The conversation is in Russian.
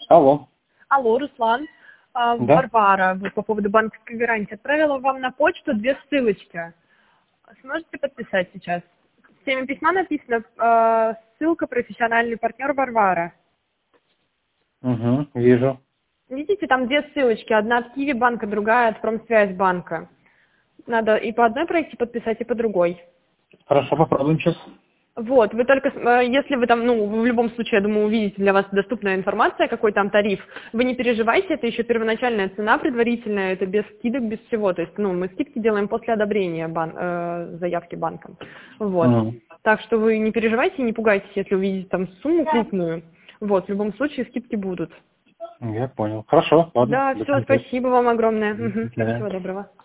Алло. Алло, Руслан. Да? Варвара, вот по поводу банковской гарантии. Отправила вам на почту 2 ссылочки. Сможете подписать сейчас? В теме письма написано ссылка «Профессиональный партнер Варвара». Угу, вижу. Видите, там 2 ссылочки. Одна от Киви банка, другая от Промсвязьбанка. Надо и по одной пройти подписать, и по другой. Хорошо, попробуем сейчас. Вот, вы только, если вы там, в любом случае, я думаю, увидите для вас доступная информация, какой там тариф, вы не переживайте, это еще первоначальная цена предварительная, это без скидок, без всего, то есть, мы скидки делаем после одобрения заявки банком, вот. Мгм. Так что вы не переживайте, не пугайтесь, если увидите там сумму крупную, вот, в любом случае скидки будут. Я понял. Хорошо, ладно. Да, До все, конца. спасибо вам огромное. До Мгм. свидания. Всего доброго.